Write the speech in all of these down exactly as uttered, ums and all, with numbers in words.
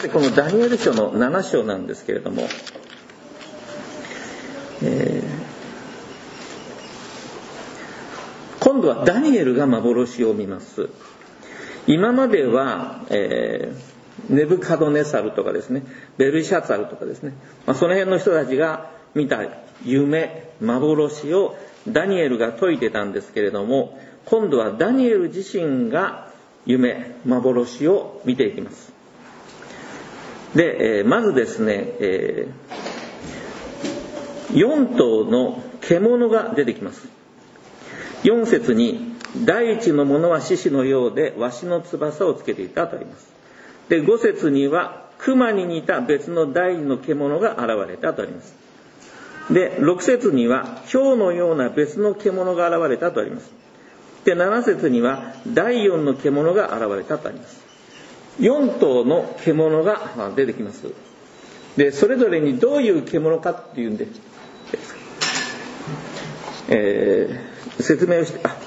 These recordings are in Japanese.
しこのダニエル書のなな章なんですけれども、えー、今度はダニエルが幻を見ます。今までは、えー、ネブカドネサルとかですね、ベルシャツァルとかですね、まあ、その辺の人たちが見た夢、幻をダニエルが解いてたんですけれども、今度はダニエル自身が夢、幻を見ていきます。で、えー、まずですね、えー、よん頭の獣が出てきます。よん節に、第一のものは獅子のようでわしの翼をつけていたとあります。で、ご節には熊に似た別の第二の獣が現れたとあります。で、ろく節には豹のような別の獣が現れたとあります。で、なな節には第四の獣が現れたとあります。よん頭の獣が出てきます。で、それぞれにどういう獣かっていうんで、えー、説明をして、あ、はい。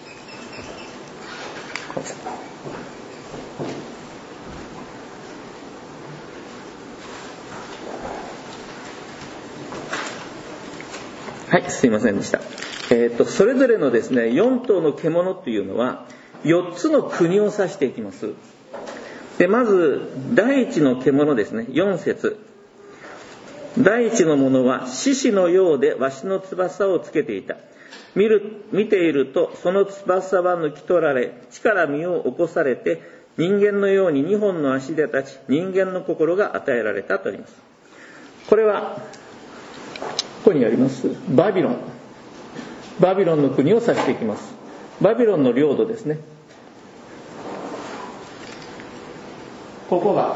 はい、すいませんでした。えーと、それぞれのですね、よん頭の獣というのは、よっつの国を指していきます。で、まず、第一の獣ですね、よん節。第一のものは、獅子のようでわしの翼をつけていた。見る、見ていると、その翼は抜き取られ、地から身を起こされて、人間のようににほんの足で立ち、人間の心が与えられたとあります。これは、ここにあります、バビロン。バビロンの国を指していきます。バビロンの領土ですね。ここが、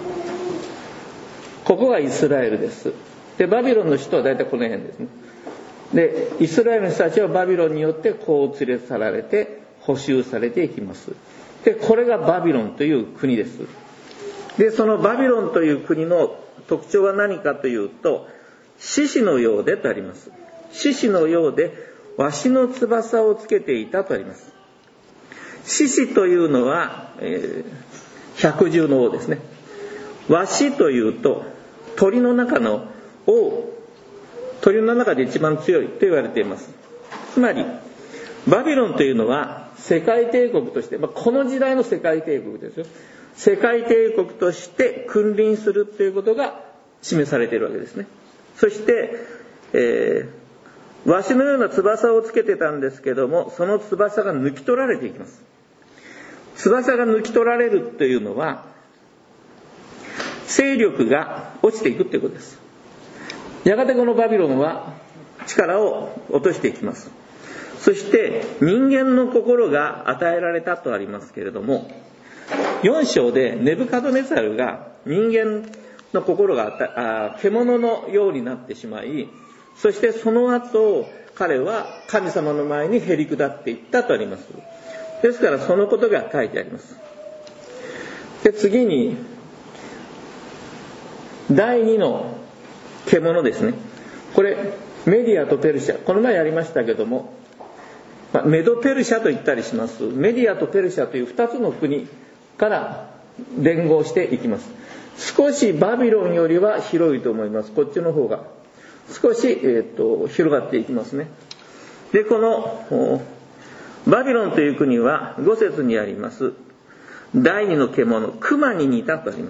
ここがイスラエルです。で、バビロンの首都は大体この辺ですね。で、イスラエルの人たちはバビロンによってこう連れ去られて捕囚されていきます。で、これがバビロンという国です。で、そのバビロンという国の特徴は何かというと、獅子のようでとあります。獅子のようでわしの翼をつけていたとあります。獅子というのは、えー、百獣の王ですね。わしというと鳥の中の王、鳥の中で一番強いと言われています。つまりバビロンというのは世界帝国として、まあ、この時代の世界帝国ですよ。世界帝国として君臨するということが示されているわけですね。そして、えー、わしのような翼をつけてたんですけども、その翼が抜き取られていきます。翼が抜き取られるというのは、勢力が落ちていくということです。やがてこのバビロンは力を落としていきます。そして人間の心が与えられたとありますけれども、よん章でネブカドネザルが人間の心があ獣のようになってしまい、そしてその後彼は神様の前にへり下っていったとあります。ですからそのことが書いてあります。で、次にだいにの獣ですね。これメディアとペルシャ、この前やりましたけども、メドペルシャと言ったりします。メディアとペルシャというふたつの国から連合していきます。少しバビロンよりは広いと思います。こっちの方が少し、えー、と広がっていきますね。で、このバビロンという国はご節にあります第二の獣、熊に似たとあります。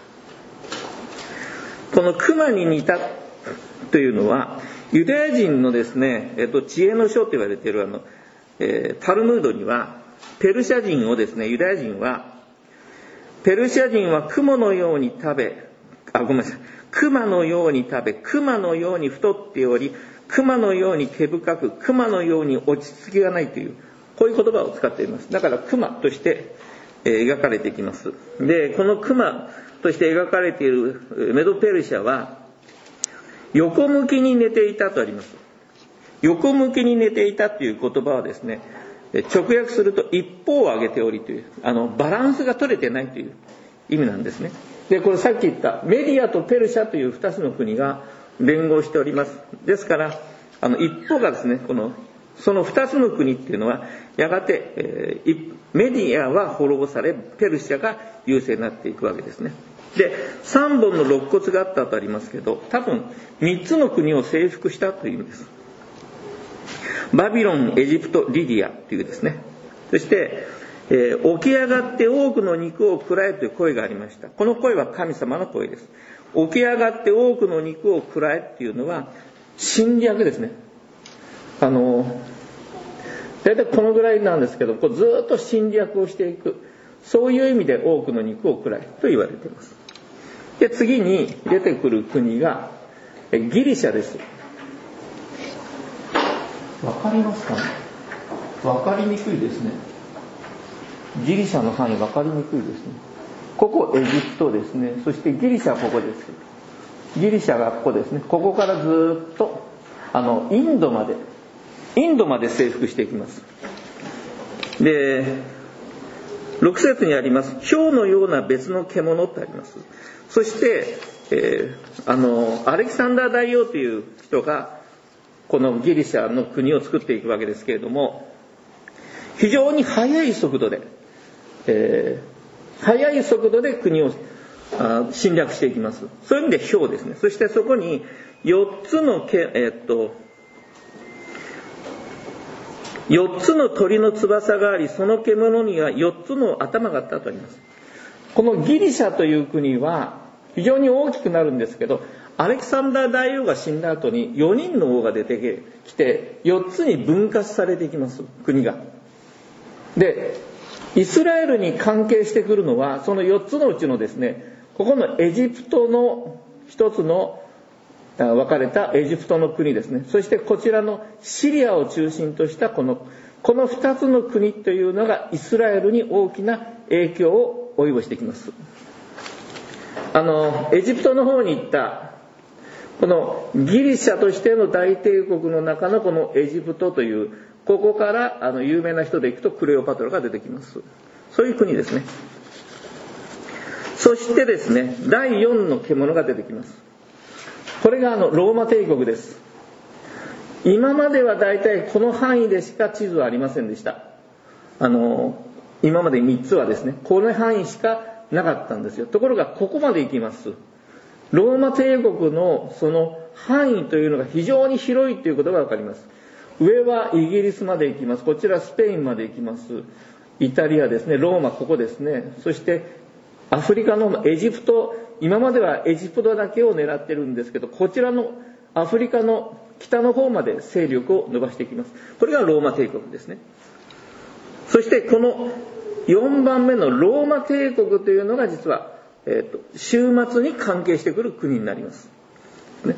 この熊に似たというのはユダヤ人のですね、えっと、知恵の書と言われているあの、えー、タルムードにはペルシャ人をですね、ユダヤ人はペルシャ人は雲のように食べ、あ、ごめんなさい、熊のように食べ、熊のように太っており、熊のように毛深く、熊のように落ち着きがないという、こういう言葉を使っています。だから熊として、えー、描かれていきます。で、この熊として描かれているメドペルシャは横向きに寝ていたとあります。横向きに寝ていたという言葉はですね、直訳すると一方を上げておりという、あのバランスが取れてないという意味なんですね。で、これさっき言ったメディアとペルシャというふたつの国が連合しております。ですからあの一方がですね、このそのふたつの国っていうのはやがて、えー、メディアは滅ぼされペルシャが優勢になっていくわけですね。でさんぼんの肋骨があったとありますけど、多分みっつの国を征服したというんです。バビロン、エジプト、リディアというですね。そして、えー、起き上がって多くの肉を食らえという声がありました。この声は神様の声です。起き上がって多くの肉を食らえっていうのは侵略ですね。あの大体このぐらいなんですけど、こうずっと侵略をしていく、そういう意味で多くの肉を食らえと言われています。で次に出てくる国がギリシャです。わかりますかね。わかりにくいですね。ギリシャの範囲わかりにくいですね。ここエジプトですね。そしてギリシャはここです。ギリシャがここですね。ここからずっとあのインドまでインドまで征服していきます。でろく節にあります豹のような別の獣ってあります。そして、えー、あのアレキサンダー大王という人がこのギリシャの国を作っていくわけですけれども、非常に速い速度で、えー、速い速度で国をあ侵略していきます。そういう意味で豹ですね。そしてそこによっつのけ、えー、っとよっつの鳥の翼があり、その獣にはよっつの頭があったとあります。このギリシャという国は非常に大きくなるんですけど、アレキサンダー大王が死んだ後によにんの王が出てきてよっつに分割されていきます、国が。でイスラエルに関係してくるのはそのよっつのうちのですね、ここのエジプトの一つの分かれたエジプトの国ですね。そしてこちらのシリアを中心としたこのこのふたつの国というのがイスラエルに大きな影響を及ぼしてきます。あのエジプトの方に行ったこのギリシャとしての大帝国の中のこのエジプトというここからあの有名な人でいくとクレオパトラが出てきます。そういう国ですね。そしてですね、だいよんの獣が出てきます。これがあのローマ帝国です。今まではだいたいこの範囲でしか地図はありませんでした。あの今までみっつはですね、この範囲しかなかったんですよ。ところがここまで行きます。ローマ帝国のその範囲というのが非常に広いということが分かります。上はイギリスまで行きます。こちらスペインまで行きます。イタリアですね、ローマここですね。そしてアフリカのエジプト、今まではエジプトだけを狙ってるんですけど、こちらのアフリカの北の方まで勢力を伸ばしていきます。これがローマ帝国ですね。そしてこのよんばんめのローマ帝国というのが実はえー、と終末に関係してくる国になります、ね、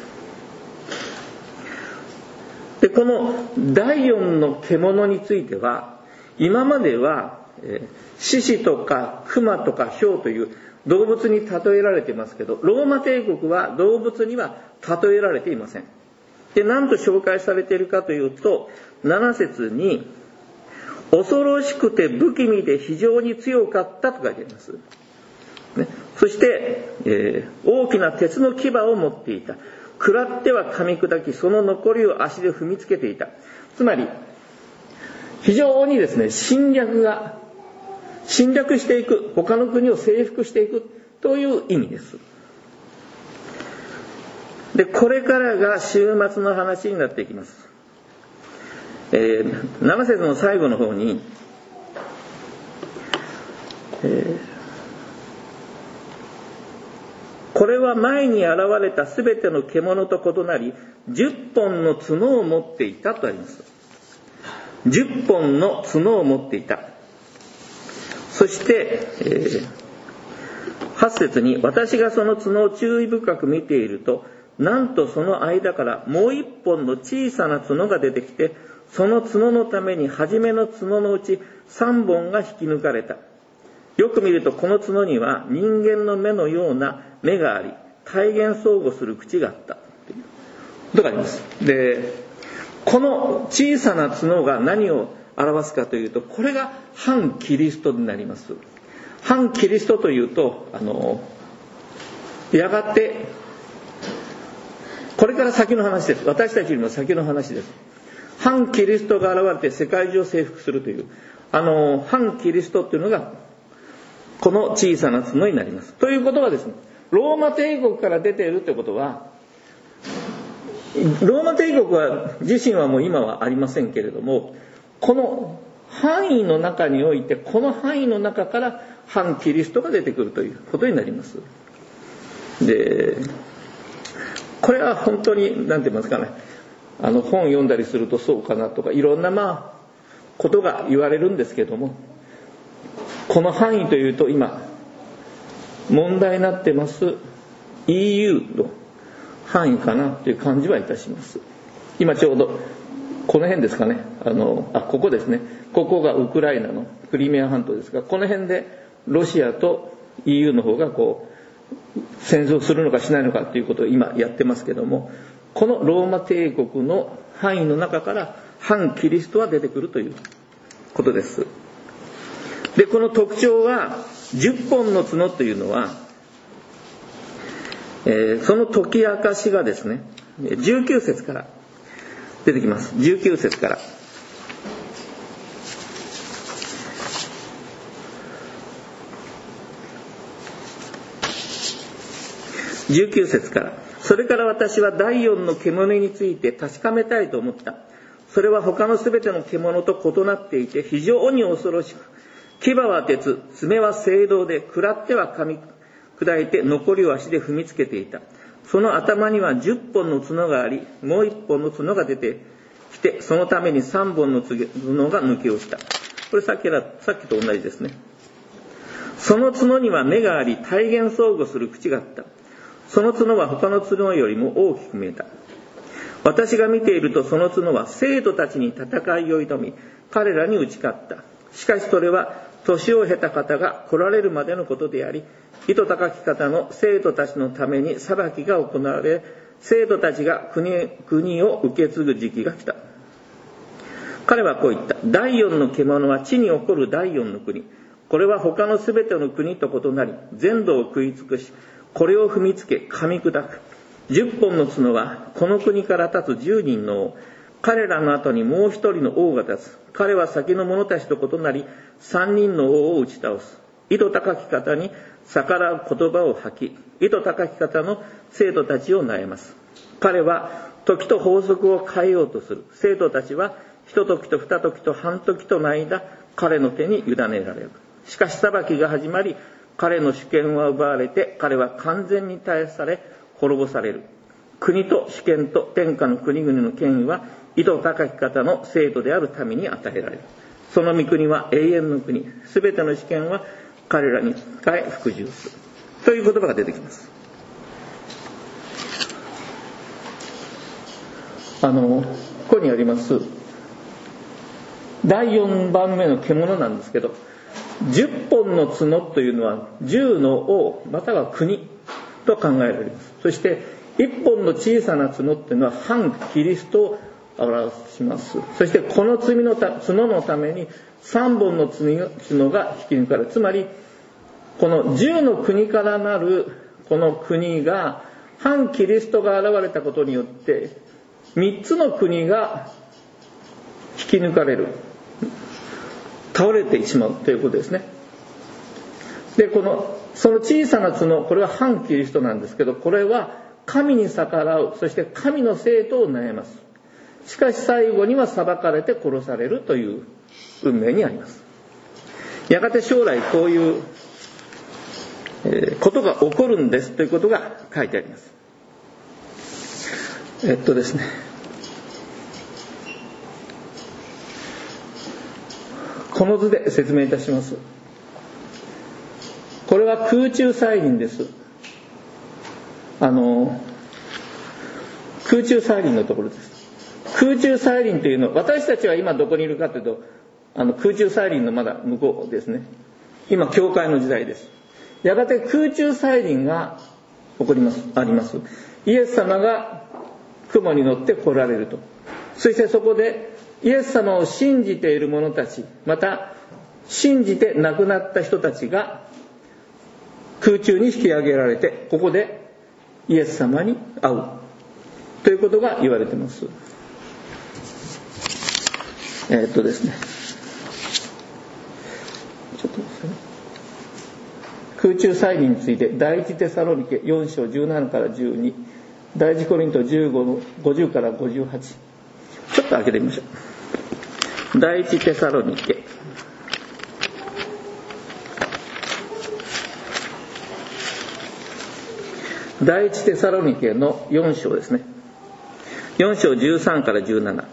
でこのだいよんの獣については今までは、えー、獅子とか熊とか豹という動物に例えられていますけど、ローマ帝国は動物には例えられていません。で何と紹介されているかというと、なな節に恐ろしくて不気味で非常に強かったと書いてあります。ね、そして、えー、大きな鉄の牙を持っていた。食らっては噛み砕き、その残りを足で踏みつけていた。つまり非常にですね、侵略が侵略していく、他の国を征服していくという意味です。でこれからが終末の話になっていきます。えー、なな節の最後の方に、えーこれは前に現れたすべての獣と異なり、じゅっぽんの角を持っていたとあります。じゅっぽんの角を持っていた。そして、えー、はち節に、私がその角を注意深く見ていると、なんとその間からもう一本の小さな角が出てきて、その角のために初めの角のうち三本が引き抜かれた。よく見るとこの角には人間の目のような目があり、体現相互する口があったということがあります。でこの小さな角が何を表すかというと、これが反キリストになります。反キリストというと、あのやがてこれから先の話です。私たちよりも先の話です。 反キリストが現れて世界中を征服するという、あの反キリストっていうのがこの小さな角になります。ということはですね、ローマ帝国から出ているということは、ローマ帝国は自身はもう今はありませんけれども、この範囲の中において、この範囲の中から反キリストが出てくるということになります。で、これは本当に何て言いますかね、あの本読んだりするとそうかなとかいろんなまあことが言われるんですけども、この範囲というと今問題になってます イーユー の範囲かなという感じはいたします。今ちょうどこの辺ですかね、あのあここですね、ここがウクライナのクリミア半島ですが、この辺でロシアと イーユー の方がこう戦争するのかしないのかということを今やってますけども、このローマ帝国の範囲の中から反キリストは出てくるということです。で、この特徴はじゅっぽんの角というのは、えー、その解き明かしがですね、じゅうきゅう節から出てきます。じゅうきゅう節から。じゅうきゅう節から。それから私は第四の獣について確かめたいと思った。それは他のすべての獣と異なっていて非常に恐ろしく、牙は鉄、爪は青銅で、食らっては噛み砕いて残りを足で踏みつけていた。その頭にはじゅっぽんの角があり、もういっぽんの角が出てきて、そのためにさんぼんの角が抜け落ちた。これさっきらさっきと同じですね。その角には目があり、体言相互する口があった。その角は他の角よりも大きく見えた。私が見ていると、その角は生徒たちに戦いを挑み、彼らに打ち勝った。しかしそれは年を経た方が来られるまでのことであり、意図高き方の生徒たちのために裁きが行われ、生徒たちが 国, 国を受け継ぐ時期が来た。彼はこう言った。第四の獣は地に起こる第四の国。これは他のすべての国と異なり、全土を食い尽くし、これを踏みつけ噛み砕く。十本の角はこの国から立つ十人の王。彼らの後にもう一人の王が立つ。彼は先の者たちと異なり、三人の王を打ち倒す。意図高き方に逆らう言葉を吐き、意図高き方の生徒たちを悩ます。彼は時と法則を変えようとする。生徒たちは一時と二時と半時との間、彼の手に委ねられる。しかし裁きが始まり、彼の主権は奪われて、彼は完全に絶やされ、滅ぼされる。国と主権と天下の国々の権威は、意図高き方の生徒である民に与えられる。その御国は永遠の国。すべての主権は彼らに仕え服従する。という言葉が出てきます。あの、ここにあります、だいよんばんめの獣なんですけど、じゅっぽんの角というのはじゅうの王または国と考えられます。そしていっぽんの小さな角っていうのは反キリストを表します。そしてこの罪のた角のためにさんぼんの角が引き抜かれる。つまりこのじゅうの国からなるこの国が反キリストが現れたことによってみっつの国が引き抜かれる、倒れてしまうということですね。で、このその小さな角、これは反キリストなんですけど、これは神に逆らう、そして神の生徒を悩ます。しかし最後には裁かれて殺されるという運命にあります。やがて将来こういう、えー、ことが起こるんですということが書いてあります。えっとですねこの図で説明いたします。これは空中再臨です。あの空中再臨のところです。空中再臨というのは、私たちは今どこにいるかというと、あの空中再臨のまだ向こうですね。今教会の時代です。やがて空中再臨が起こりますあります。イエス様が雲に乗って来られると。そしてそこでイエス様を信じている者たち、また信じて亡くなった人たちが空中に引き上げられて、ここでイエス様に会うということが言われています。 えー、っとですねちょっとですね空中再臨について第一テサロニケよん章じゅうななからじゅうに、第一コリントじゅうごのごじゅうからごじゅうはち、ちょっと開けてみましょう。第一テサロニケ第一テサロニケのよん章ですね。よん章じゅうさんからじゅうなな。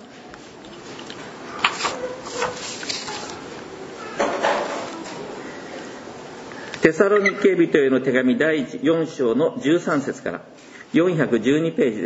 テサロニケ人への手紙第一よん章のじゅうさん節からよんひゃくじゅうにページです。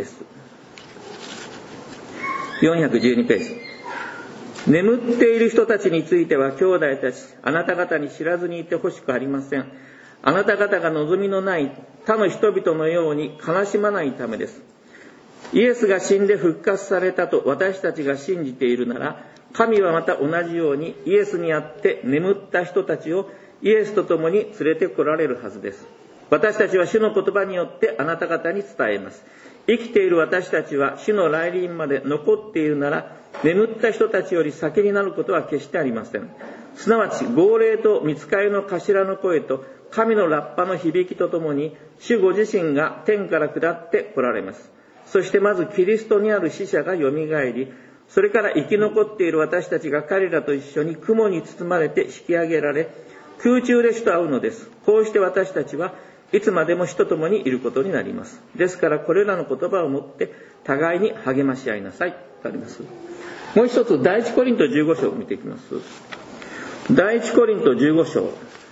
よんひゃくじゅうにページ。眠っている人たちについては兄弟たち、あなた方に知らずにいてほしくありません。あなた方が望みのない他の人々のように悲しまないためです。イエスが死んで復活されたと私たちが信じているなら、神はまた同じようにイエスにあって眠った人たちをイエスと共に連れて来られるはずです。私たちは主の言葉によってあなた方に伝えます。生きている私たちは主の来臨まで残っているなら、眠った人たちより先になることは決してありません。すなわち号令と御使いの頭の声と神のラッパの響きとともに、主ご自身が天から下って来られます。そしてまずキリストにある死者がよみがえり、それから生き残っている私たちが彼らと一緒に雲に包まれて引き上げられ、空中で主と会うのです。こうして私たちはいつまでも主と共にいることになります。ですからこれらの言葉をもって互いに励まし合いなさいとあります。もう一つ第一コリントじゅうご章を見ていきます。第一コリントじゅうご章、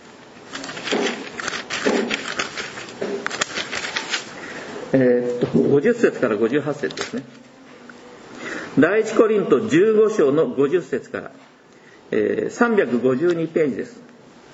えー、っとごじゅっ節からごじゅうはち節ですね。第一コリントじゅうご章のごじゅっ節から、えー、さんびゃくごじゅうにページです。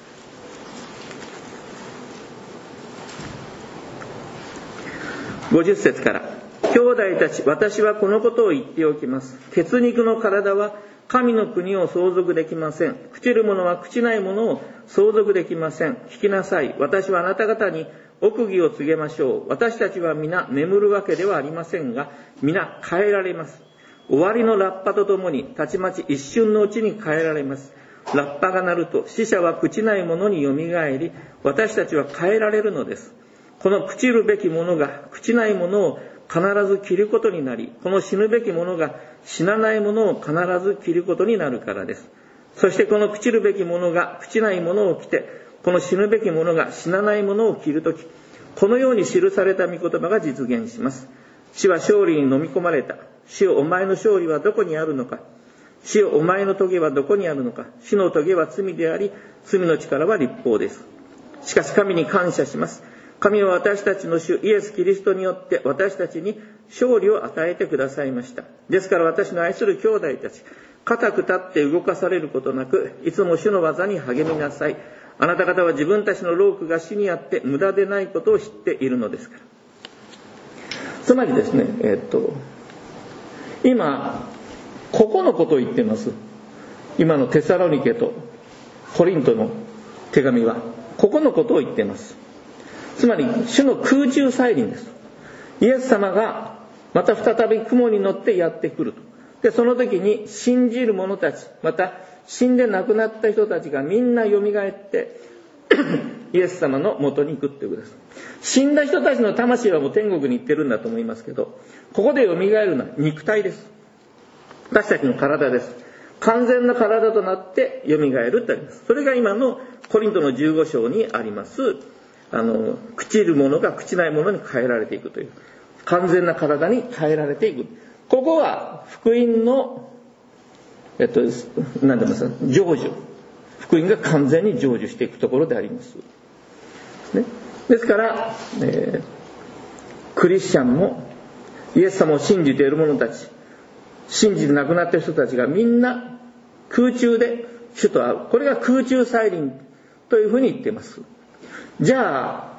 ごじゅっ節から、兄弟たち、私はこのことを言っておきます。血肉の体は神の国を相続できません。朽ちる者は朽ちないものを相続できません。聞きなさい。私はあなた方に奥義を告げましょう。私たちは皆眠るわけではありませんが、皆変えられます。終わりのラッパとともに、たちまち一瞬のうちに変えられます。ラッパが鳴ると、死者は朽ちないものによみがえり、私たちは変えられるのです。この朽ちるべきものが朽ちないものを必ず着ることになり、この死ぬべきものが死なないものを必ず着ることになるからです。そしてこの朽ちるべきものが朽ちないものを着て、この死ぬべきものが死なないものを着るとき、このように記された御言葉が実現します。死は勝利に飲み込まれた。死よ、お前の勝利はどこにあるのか。死よ、お前の棘はどこにあるのか。死の棘は罪であり、罪の力は律法です。しかし神に感謝します。神は私たちの主イエス・キリストによって私たちに勝利を与えてくださいました。ですから私の愛する兄弟たち、固く立って動かされることなく、いつも主の技に励みなさい。あなた方は自分たちの労苦が死にあって無駄でないことを知っているのですから。つまりですね、えー、っと今ここのことを言っています。今のテサロニケとコリントの手紙はここのことを言っています。つまり主の空中再臨です。イエス様がまた再び雲に乗ってやってくると。でその時に信じる者たち、また死んで亡くなった人たちがみんなよみがえってイエス様の元に行くっていうことです。死んだ人たちの魂はもう天国に行ってるんだと思いますけど、ここでよみがえるのは肉体です。私たちの体です。完全な体となってよみがえるってあります。それが今のコリントのじゅうご章にありますあの朽ちるものが朽ちないものに変えられていくという、完全な体に変えられていく。ここは福音のえっと何て言いますか、成就、福音が完全に成就していくところであります、ね、ですから、えー、クリスチャンもイエス様を信じている者たち、信じて亡くなった人たちがみんな空中で主と会う。これが空中再臨というふうに言っています。じゃあ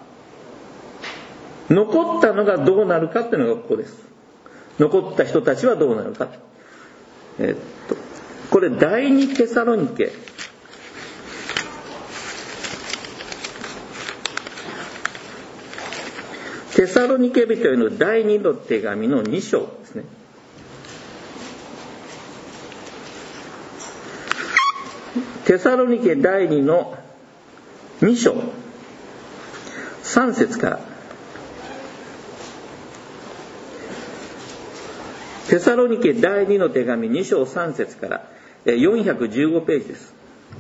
残ったのがどうなるかっていうのがここです。残った人たちはどうなるか、えー、っとこれ第二テサロニケテサロニケ人への第二の手紙のに章ですね。 テサロニケ第二のに章さん節から、テサロニケ第二の手紙に章さん節からよんひゃくじゅうごページです。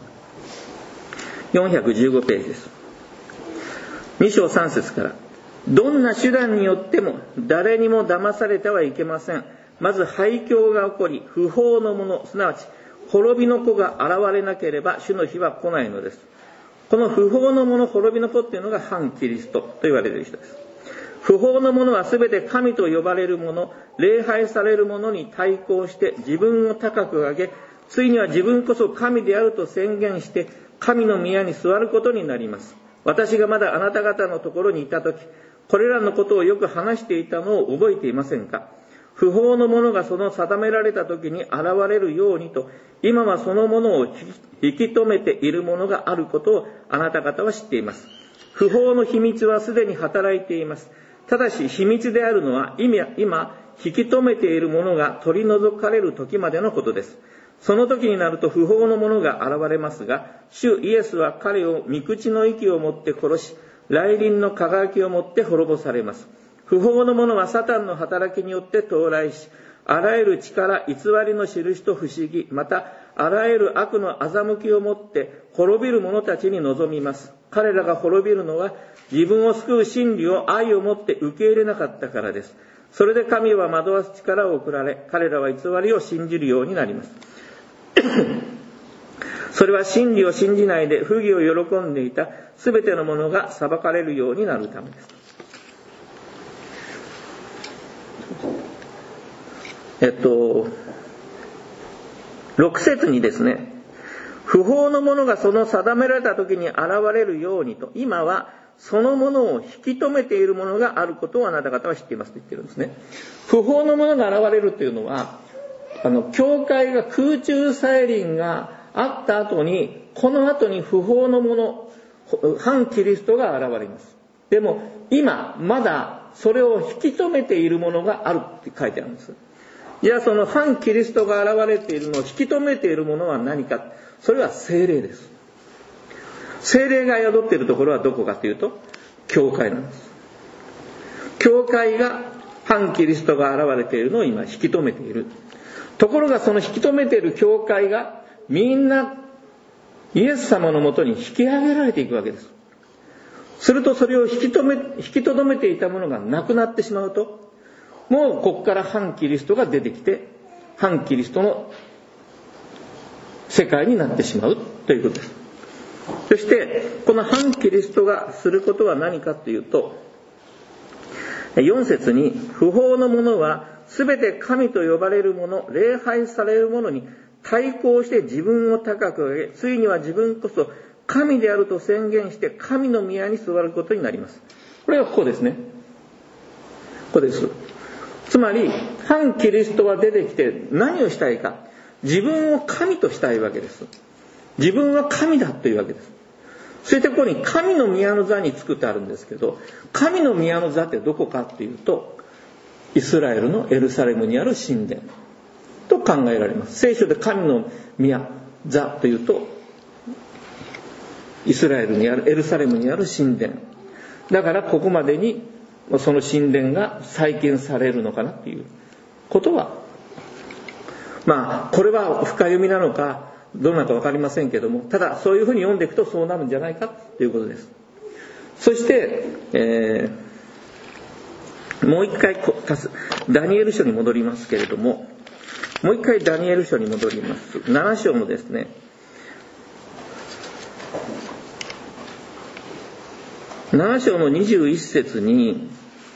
よんひゃくじゅうごページです。に章さん節から、どんな手段によっても誰にも騙されてはいけません。まず廃墟が起こり、不法のもの、すなわち滅びの子が現れなければ主の日は来ないのです。この不法のもの、滅びの子っていうのが反キリストと言われる人です。不法のものはすべて神と呼ばれるもの、礼拝されるものに対抗して自分を高く上げ、ついには自分こそ神であると宣言して神の宮に座ることになります。私がまだあなた方のところにいたとき、これらのことをよく話していたのを覚えていませんか？不法のものがその定められたときに現れるようにと、今はそのものを引き止めているものがあることをあなた方は知っています。不法の秘密はすでに働いています。ただし秘密であるのは今、今引き止めているものが取り除かれる時までのことです。その時になると不法のものが現れますが、主イエスは彼を御口の息をもって殺し、来臨の輝きをもって滅ぼされます。不法のものはサタンの働きによって到来し、あらゆる力、偽りの印と不思議、またあらゆる悪の欺きをもって滅びる者たちに臨みます。彼らが滅びるのは自分を救う真理を愛をもって受け入れなかったからです。それで神は惑わす力を送られ、彼らは偽りを信じるようになります。それは真理を信じないで不義を喜んでいたすべてのものが裁かれるようになるためです。えっとろく節にですね、不法のものがその定められた時に現れるようにと、今はそのものを引き止めているものがあることをあなた方は知っていますと言ってるんですね。不法のものが現れるというのは、あの教会が空中再臨があった後に、この後に不法のもの、反キリストが現れます。でも今まだそれを引き止めているものがあるって書いてあるんです。じゃあその反キリストが現れているのを引き止めているものは何か。それは聖霊です。聖霊が宿っているところはどこかというと、教会なんです。教会が反キリストが現れているのを今引き止めている。ところがその引き止めている教会がみんなイエス様のもとに引き上げられていくわけです。するとそれを引き止め、引きとどめていたものがなくなってしまうと、もうここから反キリストが出てきて、反キリストの世界になってしまうということです。そしてこの反キリストがすることは何かというと、よん節に、不法のものはすべて神と呼ばれるもの、礼拝されるものに対抗して自分を高く上げ、ついには自分こそ神であると宣言して神の宮に座ることになります。これがここですね。ここです。つまり反キリストは出てきて何をしたいか、自分を神としたいわけです。自分は神だというわけです。そしてここに神の宮の座につくってあるんですけど、神の宮の座ってどこかっていうと、イスラエルのエルサレムにある神殿と考えられます。聖書で神の宮座というと、イスラエルにあるエルサレムにある神殿だから、ここまでにその神殿が再建されるのかなっていうことは、まあこれは深読みなのかどうなのか分かりませんけども、ただそういうふうに読んでいくとそうなるんじゃないかということです。そして、えー、もう一回ダニエル書に戻りますけれども、もう一回ダニエル書に戻ります。なな章のですね、なな章のにじゅういち節に、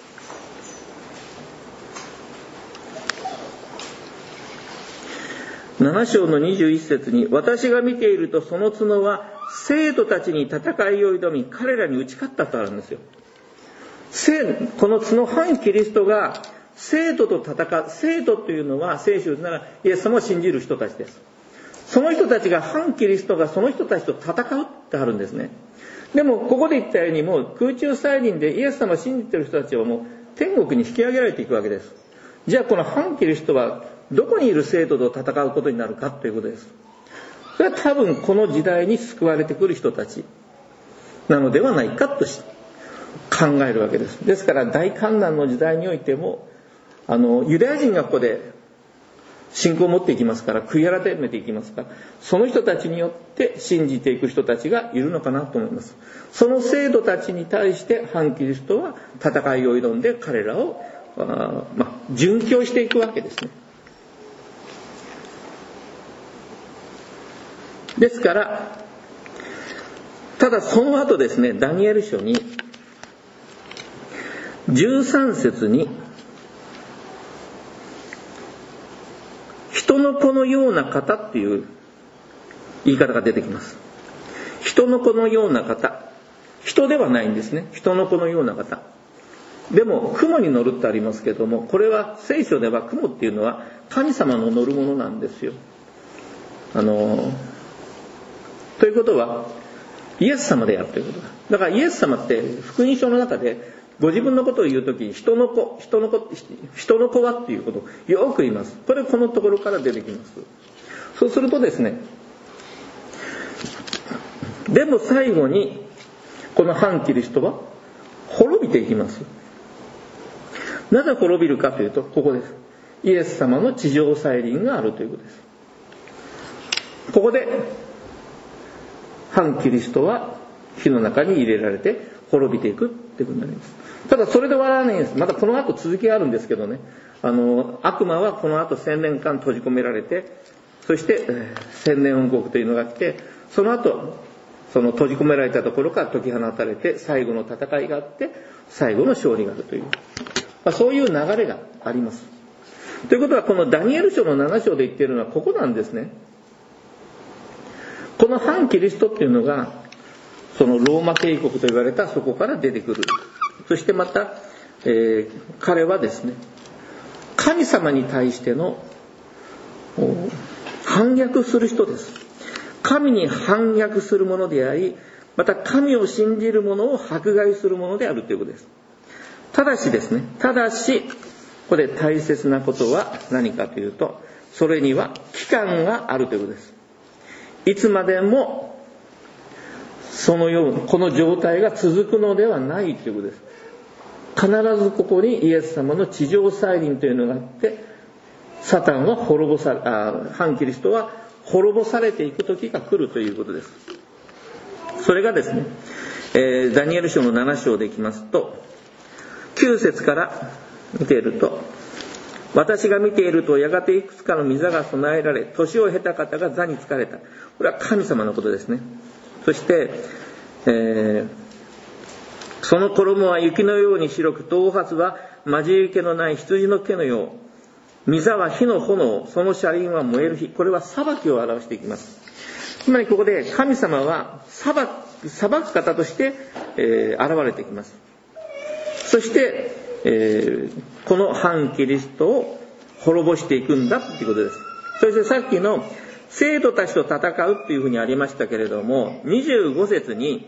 なな章のにじゅういち節に、私が見ているとその角は生徒たちに戦いを挑み彼らに打ち勝ったとあるんですよ。この角、反キリストが生徒と戦う。生徒というのは聖書ならイエス様を信じる人たちです。その人たちが、反キリストがその人たちと戦うってあるんですね。でもここで言ったように、もう空中再臨でイエス様を信じている人たちはもう天国に引き上げられていくわけです。じゃあこの反キリストはどこにいる生徒と戦うことになるかということです。 それは多分この時代に救われてくる人たちなのではないかと考えるわけです。ですから大観難の時代においても、あのユダヤ人がここで信仰を持っていきますから、悔い改めていきますから、その人たちによって信じていく人たちがいるのかなと思います。その生徒たちに対して反キリストは戦いを挑んで彼らをあ、まあ、殉教していくわけですね。ですからただその後ですね、ダニエル書にじゅうさん節に人の子のような方っていう言い方が出てきます。人の子のような方、人ではないんですね。人の子のような方でも雲に乗るってありますけども、これは聖書では雲っていうのは神様の乗るものなんですよ。あのということはイエス様であるということだ。だからイエス様って福音書の中でご自分のことを言うとき、人の子、人の子、人の子はっていうことをよく言います。これこのところから出てきます。そうするとですね、でも最後にこの反キリストは滅びていきます。なぜ滅びるかというと、ここです。イエス様の地上再臨があるということです。ここで反キリストは火の中に入れられて滅びていくってことになります。ただそれで終わらないんです。またこの後続きがあるんですけどね、あの悪魔はこの後千年間閉じ込められて、そして千年王国というのが来て、その後その閉じ込められたところから解き放たれて、最後の戦いがあって最後の勝利があるという、まあ、そういう流れがあります。ということはこのダニエル書のなな章で言っているのはここなんですね。この反キリストっていうのがそのローマ帝国と言われたそこから出てくる。そしてまた、えー、彼はですね、神様に対しての反逆する人です。神に反逆するものであり、また神を信じる者を迫害するものであるということです。ただしですね、ただしここで大切なことは何かというと、それには期間があるということです。いつまでもそのようこの状態が続くのではないということです。必ずここにイエス様の地上再臨というのがあって、サタンは滅ぼさあ反キリストは滅ぼされていく時が来るということです。それがですね、えー、ダニエル書のなな章でいきますと、きゅう節から見ていると、私が見ているとやがていくつかの御座が備えられ、年を経た方が座に疲れた。これは神様のことですね。そして、えー、その衣は雪のように白く、頭髪は交じり気のない羊の毛のよう、御座は火の炎、その車輪は燃える火。これは裁きを表していきます。つまりここで神様は裁く、裁く方として、えー、現れてきます。そして、えー、この反キリストを滅ぼしていくんだということです。そしてさっきの生徒たちと戦うというふうにありましたけれども、にじゅうご節に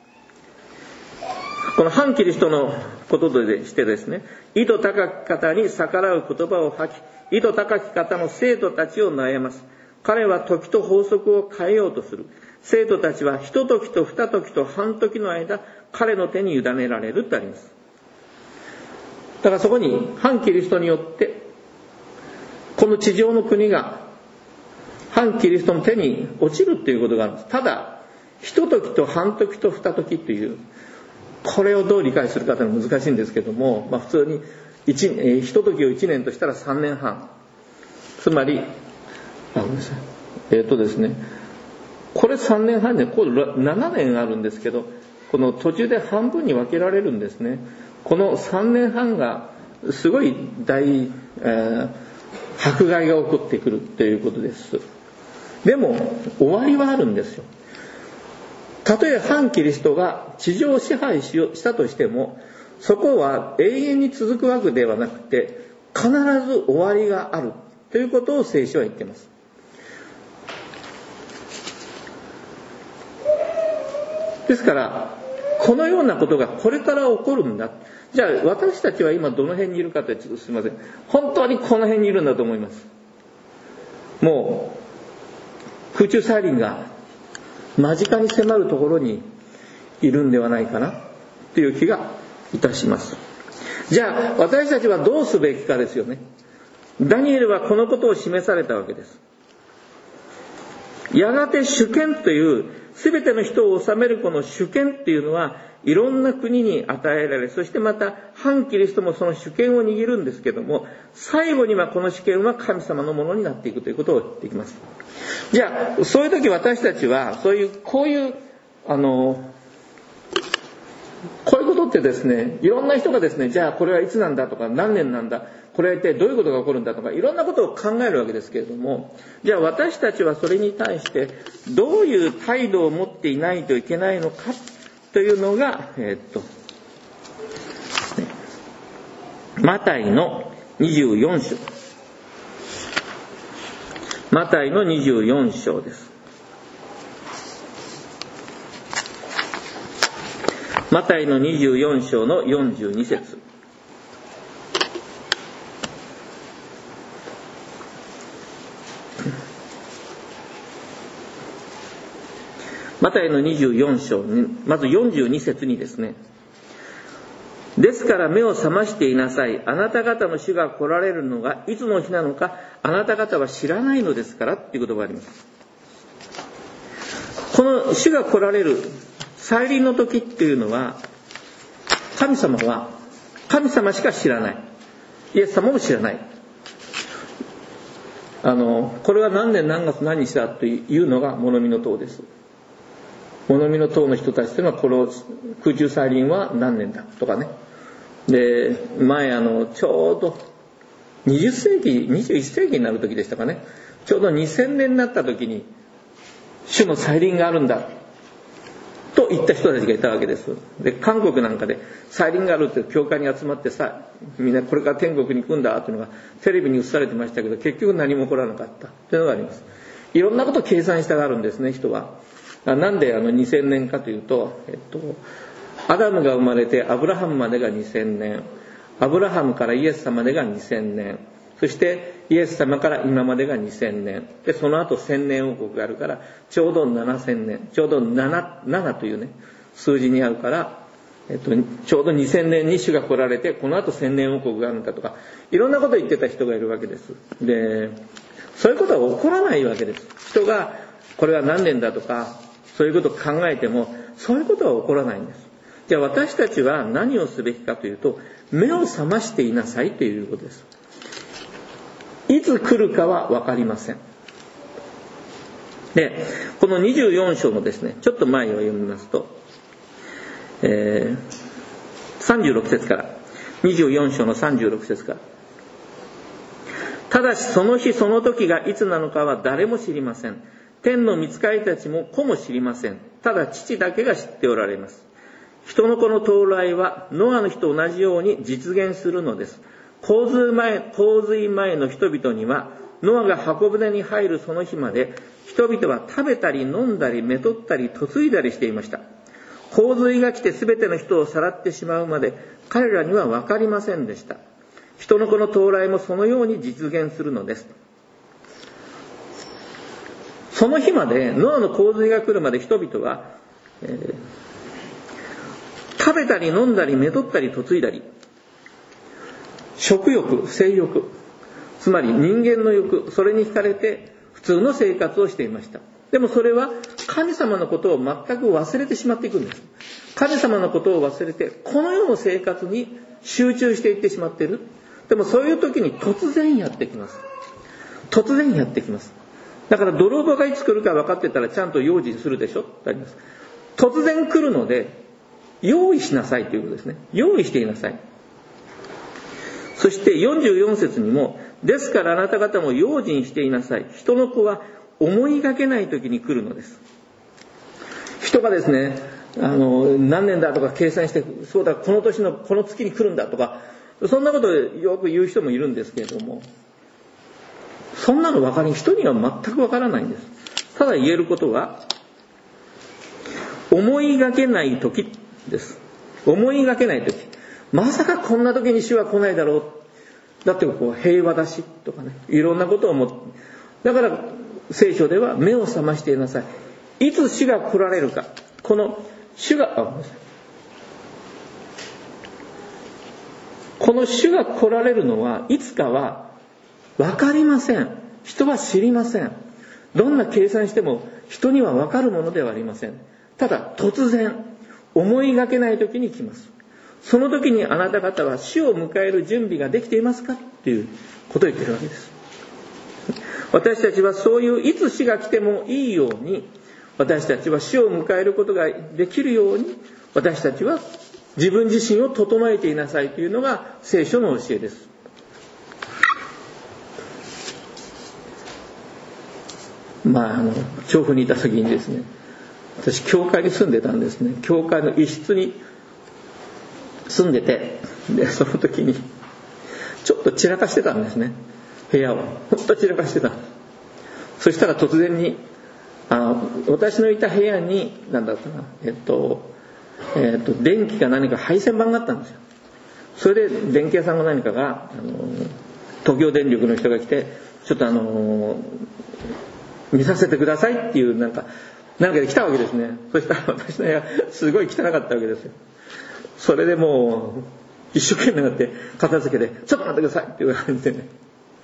この反キリストのこととしてですね、意図高き方に逆らう言葉を吐き、意図高き方の生徒たちを悩ます。彼は時と法則を変えようとする。生徒たちは一時と二時と半時の間、彼の手に委ねられるとあります。だからそこに反キリストによってこの地上の国が反キリストの手に落ちるということがあるんです。ただ一時と半時と二時という、これをどう理解するかというのは難しいんですけども、まあ、普通に一、えー、一時をいちねんとしたらさんねんはん、つまりあごめんなさいえっ、ー、とですねこれさんねんはんでこれななねんあるんですけど、この途中で半分に分けられるんですね。このさんねんはんがすごい大、えー、迫害が起こってくるということです。でも終わりはあるんですよ。たとえ反キリストが地上を支配しよしたとしても、そこは永遠に続くわけではなくて、必ず終わりがあるということを聖書は言っています。ですからこのようなことがこれから起こるんだ。じゃあ私たちは今どの辺にいるかというと、ちょっとすみません、本当にこの辺にいるんだと思います。もう空中再臨が間近に迫るところにいるんではないかなという気がいたします。じゃあ私たちはどうすべきかですよね。ダニエルはこのことを示されたわけです。やがて主権という全ての人を治めるこの主権っていうのはいろんな国に与えられ、そしてまた反キリストもその主権を握るんですけども、最後にはこの主権は神様のものになっていくということを言っていきます。じゃあそういう時私たちはそういうこういうあのこういうことってですね、いろんな人がですね、じゃあこれはいつなんだとか何年なんだ、これは一体どういうことが起こるんだとかいろんなことを考えるわけですけれども、じゃあ私たちはそれに対してどういう態度を持っていないといけないのかというのが、えー、っとマタイのにじゅうよん章、マタイのにじゅうよん章です。マタイのにじゅうよん章のよんじゅうに節。マタイのにじゅうよん章にまずよんじゅうに節にですね、ですから目を覚ましていなさい、あなた方の主が来られるのがいつの日なのかあなた方は知らないのですからっていう言葉があります。この主が来られる再臨の時っていうのは、神様は神様しか知らない、イエス様も知らない。あのこれは何年何月何日だというのが物見の塔です。物見の塔の人たちというのはこの空中再臨は何年だとかね。で前あのちょうどにじゅっ世紀にじゅういっ世紀になる時でしたかね、ちょうどにせんねんになった時に主の再臨があるんだと言った人たちがいたわけです。で韓国なんかで再臨があるって教会に集まってさ、みんなこれから天国に行くんだというのがテレビに映されてましたけど、結局何も起こらなかったというのがあります。いろんなことを計算したがるんですね、人は。なんであのにせんねんかというと、えっと、アダムが生まれてアブラハムまでがにせんねん、アブラハムからイエス様までがにせんねん、そしてイエス様から今までがにせんねんで、その後せんねん王国があるからちょうどななせんねん、ちょうど 7, 7というね数字に合うから、えっと、ちょうどにせんねんに主が来られてこの後せんねん王国があるんだとかいろんなことを言ってた人がいるわけです。でそういうことは起こらないわけです。人がこれは何年だとかそういうことを考えてもそういうことは起こらないんです。じゃあ私たちは何をすべきかというと、目を覚ましていなさいということです。いつ来るかは分かりません。でこのにじゅうよん章のですねちょっと前を読みますと、えー、さんじゅうろく節からにじゅうよん章のさんじゅうろく節から、ただしその日その時がいつなのかは誰も知りません。天の御使いたちも子も知りません。ただ父だけが知っておられます。人の子の到来はノアの日と同じように実現するのです。洪水前、洪水前の人々にはノアが箱舟に入るその日まで人々は食べたり飲んだりめとったり嫁いだりしていました。洪水が来て全ての人をさらってしまうまで彼らには分かりませんでした。人の子の到来もそのように実現するのです。その日まで、ノアの洪水が来るまで人々は、えー、食べたり飲んだりめとったり嫁いだり、食欲、性欲、つまり人間の欲、それに惹かれて普通の生活をしていました。でもそれは神様のことを全く忘れてしまっていくんです。神様のことを忘れてこの世の生活に集中していってしまっている。でもそういう時に突然やってきます。突然やってきます。だから泥棒がいつ来るか分かってたらちゃんと用心するでしょってあります。突然来るので用意しなさいということですね。用意していなさい。そしてよんじゅうよん節にも、ですからあなた方も用心していなさい。人の子は思いがけない時に来るのです。人がですね、あの何年だとか計算して、そうだこの年のこの月に来るんだとか、そんなことをよく言う人もいるんですけれども、そんなの分かり人には全く分からないんです。ただ言えることは思いがけない時です。思いがけない時、まさかこんな時に主は来ないだろう、だってこう平和だしとかね、いろんなことを思って、だから聖書では目を覚ましていなさい。いつ主が来られるか。この主が、あ、ごめんなさい。この主が来られるのはいつかは分かりません。人は知りません。どんな計算しても人には分かるものではありません。ただ突然、思いがけない時に来ます。その時にあなた方は死を迎える準備ができていますかっていうことを言っているわけです。私たちはそういういつ死が来てもいいように、私たちは死を迎えることができるように、私たちは自分自身を整えていなさいというのが聖書の教えです。まあ、あの調布にいた時にですね、私教会に住んでたんですね。教会の一室に住んでて、でその時にちょっと散らかしてたんですね、部屋を。ほんと散らかしてた。そしたら突然にあの私のいた部屋に何だったかな、えっとえっと電気か何か配線板があったんですよ。それで電気屋さんが何かがあの東京電力の人が来て、ちょっとあの見させてくださいっていうなんかなんかで来たわけですね。そしたら私の部屋すごい汚かったわけですよ。それでもう一生懸命になって片付けて、ちょっと待ってくださいって言われてね、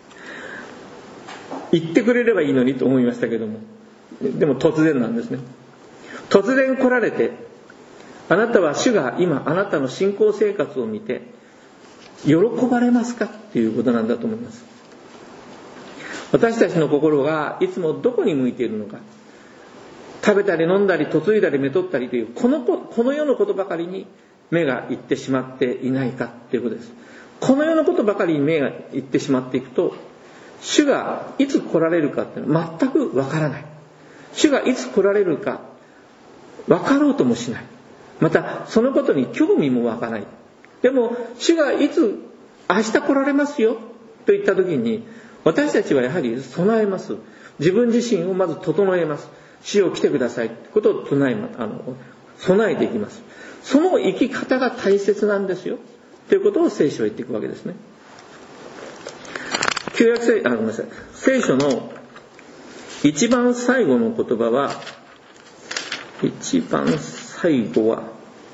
言ってくれればいいのにと思いましたけども、でも突然なんですね。突然来られて、あなたは主が今あなたの信仰生活を見て喜ばれますかっていうことなんだと思います。私たちの心がいつもどこに向いているのか、食べたり飲んだり嫁いだりめとったりというこのこの世のことばかりに目がいってしまっていないかということです。この世のことばかりに目がいってしまっていくと、主がいつ来られるかっていうのは全くわからない。主がいつ来られるかわかろうともしない。またそのことに興味も湧かない。でも主がいつ明日来られますよといった時に、私たちはやはり備えます。自分自身をまず整えます。主を来てくださいということを唱えあの備えていきます。その生き方が大切なんですよということを聖書は言っていくわけですね。旧約聖、あ、ごめんなさい。聖書の一番最後の言葉は、一番最後は、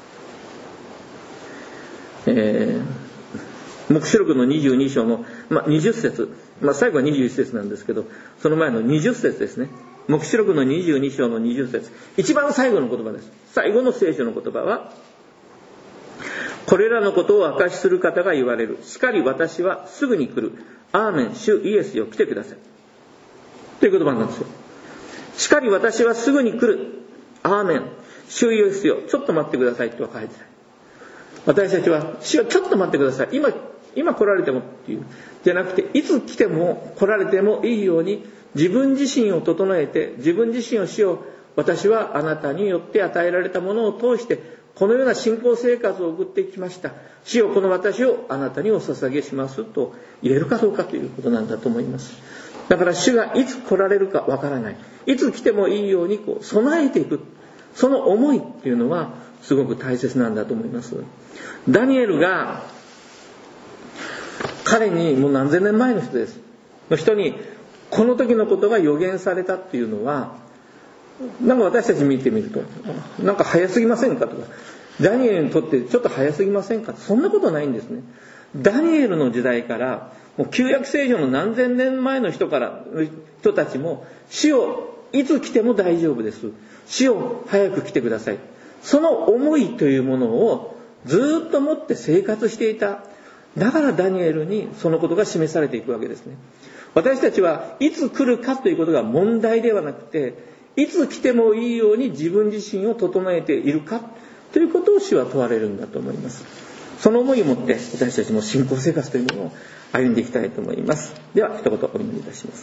えー、黙示録のにじゅうに章の、まあ、にじゅっ節、まあ、最後はにじゅういち節なんですけど、その前のにじゅっ節ですね。黙示録のにじゅうに章のにじゅっ節、一番最後の言葉です。最後の聖書の言葉は、これらのことを証しする方が言われる。しかり私はすぐに来る。アーメン、主イエスよ、来てください。という言葉なんですよ。しかり私はすぐに来る。アーメン、主イエスよ、ちょっと待ってくださいとは書いてない。私たちは、主はちょっと待ってください。今、今来られてもっていう。じゃなくて、いつ来ても来られてもいいように、自分自身を整えて、自分自身を主を、私はあなたによって与えられたものを通して、このような信仰生活を送ってきました。主よ、この私をあなたにお捧げしますと言えるかどうかということなんだと思います。だから主がいつ来られるかわからない。いつ来てもいいようにこう備えていく。その思いっていうのはすごく大切なんだと思います。ダニエルが彼にもう何千年前の人です。の人にこの時のことが予言されたっていうのは、なんか私たち見てみると、なんか早すぎませんかとか、ダニエルにとってちょっと早すぎませんか、そんなことないんですね。ダニエルの時代から、もう旧約聖書の何千年前の人から人たちも、死をいつ来ても大丈夫です。死を早く来てください。その思いというものをずっと持って生活していた。だからダニエルにそのことが示されていくわけですね。私たちはいつ来るかということが問題ではなくて、いつ来てもいいように自分自身を整えているかということを主は問われるんだと思います。その思いを持って私たちも信仰生活というものを歩んでいきたいと思います。では一言お祈りいたします。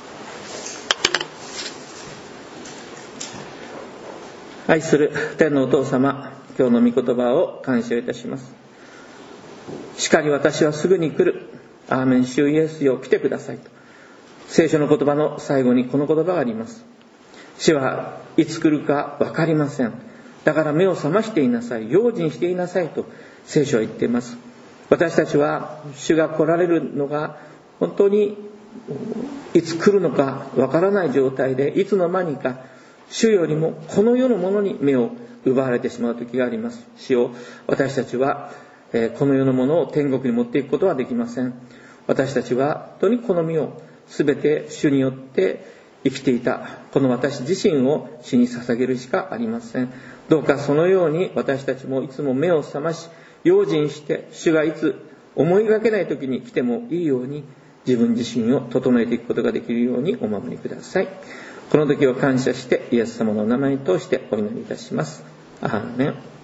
愛する天のお父様、今日の御言葉を感謝いたします。しかり私はすぐに来る。アーメン、主イエスよ、来てくださいと。聖書の言葉の最後にこの言葉があります。主はいつ来るか分かりません。だから目を覚ましていなさい。用心していなさいと聖書は言っています。私たちは主が来られるのが本当にいつ来るのかわからない状態で、いつの間にか主よりもこの世のものに目を奪われてしまう時があります。主よ、私たちはこの世のものを天国に持っていくことはできません。私たちは本当にこの身を全て主によって生きていたこの私自身を主に捧げるしかありません。どうかそのように私たちもいつも目を覚まし、用心して主がいつ思いがけない時に来てもいいように自分自身を整えていくことができるようにお守りください。この時を感謝してイエス様のお名前に通してお祈りいたします。アーメン。